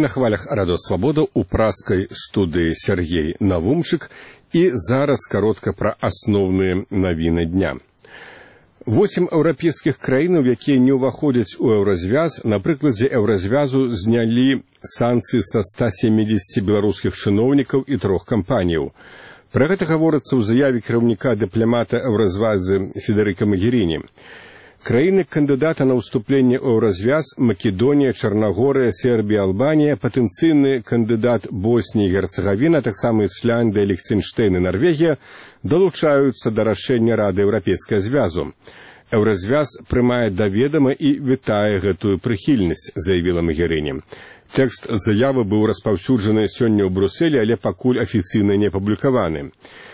На хвалях Радио Свобода у праскай студыі Сергей Навумчык і зараз каротка пра асноўныя навіны дня. 8 еўрапейскіх краінаў, якія не ўваходзяць у еўразвяз, на прыкладзе еўразвязу знялі санкцыі са 170 беларускіх чыноўнікаў і 3 кампаніяў. Пра гэта гаворыцца ў заяве кіраўніка дыпламата еўразвязы Федэрыка Магеріні. Краіны-кандыдата на ўступленне ў еўразвяз – Македонія, Чарнагорыя, Сербія, Албанія, патэнцыйны кандыдат Боснія і Герцагавіна, таксама Ісляндыя, Ліхтэнштэйн і Нарвегія далучаюцца да рашэння Рады Еўрапейскага звязу. Еўразвяз прымае да ведама і вітае гэтую прыхільнасць, заявіла Магеріні. Тэкст заявы быў распаўсюджаны сёння ў Брусэлі, але пакуль афіцыйна не апублікаваны.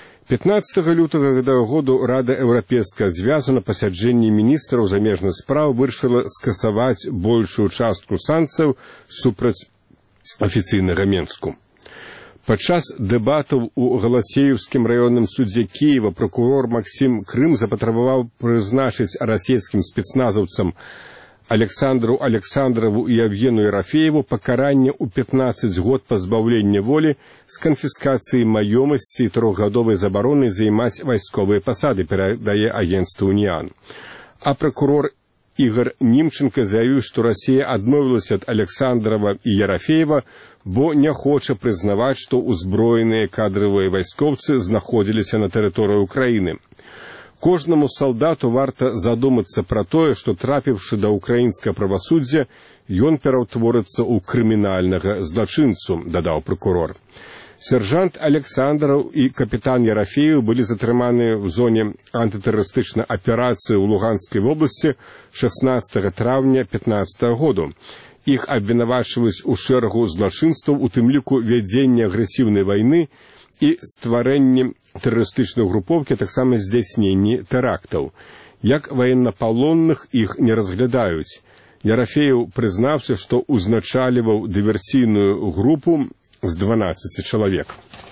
15 лютага гэтага году Рада Еўрапейскага звязу на пасяджэнні міністраў замежных спраў вырашыла скасаваць большую частку санкцыяў супраць афіцыйнага Менску. Падчас дэбатаў у Галасеевскім раённым судзе Кіева пракурор Максім Крым запатрабаваў прызначыць расійскім спецназаўцам Александру Александрову і Евгену Ерафееву пакаранне ў 15 год пазбаўлення волі з канфіскацыяй маёмасці і 3-гадовай забаронай займаць вайсковыя пасады, перадае агенцтва «Уніан». А пракурор Ігор Німченко заявіў, што Расія адмовілася ад Александрова і Ерафеева, бо не хоча прызнаваць, што ўзброеныя кадравыя вайскоўцы знаходзіліся на тэрыторыі Украіны. Кожнаму салдату варта задумацца пра тое, што трапіўшы да ўкраінскага правасуддзя, ён пераўтворыцца ў крымінальнага злачынцу, дадаў пракурор. Сержант Александраў і капітан Ерафеев былі затрыманы ў зоне антытэрарыстычнай аперацыі ў Луганскай вобласці 16 траўня 2015 году. Іх абвінавачваюць у шэрагу злачынстваў, у тым ліку вядзення агрэсіўнай вайны і стварэнні тэрарыстычнай групоўкі, таксама здзяйсненні тэрактаў. Як ваеннапалонных іх не разглядаюць. Ерафеев прызнаўся, што узначаліваў дыверсійную групу з 12 чалавек.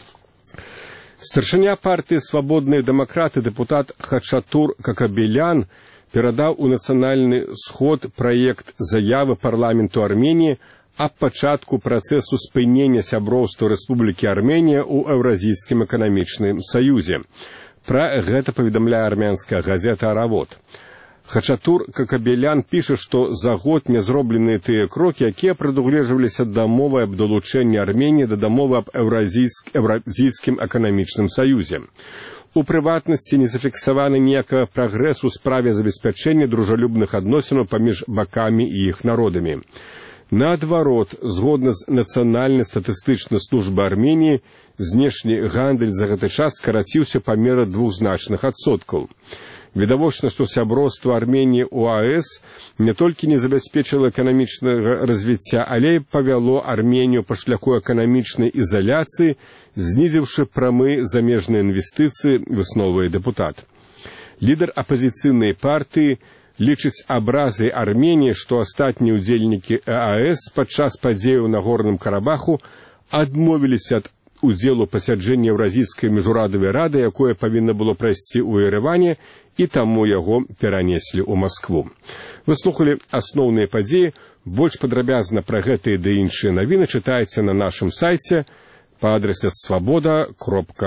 Старшыня партыі «Свабодныя дэмакраты» дэпутат Хачатур Какабелян перадаў у нацыянальны сход праект заявы парламенту Арменіі аб пачатку працэсу спынення сяброўства Рэспублікі Арменія ў Еўразійскім эканамічным саюзе. Пра гэта паведамляе армянская газета «Аравод». Хачатур Какабелян піша, што за год не зробленыя тыя крокі, якія прадугледжваліся дамовай аб далучэнні Арменіі да дамовы аб Еўразійскім эканамічным саюзе. У прыватнасці не зафіксаваны ніякага прагрэсу ў справе забеспячэння дружалюбных адносінаў паміж бакамі і іх народамі. Наадварот, згодна з Нацыянальнай статыстычнай службай Арменіі, знешні гандаль за гэты час скараціўся памеры двухзначных адсоткаў. Відавочна, што сяброўства Арменіі ў АЭС не толькі не забяспечыла эканамічнага развіцця, але і павяло Арменію па шляху эканамічнай ізаляцыі, знізіўшы прамыя замежныя інвестыцыі, высновуе дэпутат. Лідар апазіцыйнай партыі лічыць абразай Арменіі, што астатнія ўдзельнікі АЭС падчас падзеяў на Горным Карабаху адмовіліся ад удзелу пасяджэння Еўразійскай міжурадавай рады, якое павінна было прайсці ў Ерэване, і таму яго перанеслі ў Маскву. Вы слухалі асноўныя падзеі. Больш падрабязна пра гэтыя ды іншыя навіны чытайце на нашым сайце па адрасе svoboda.ru.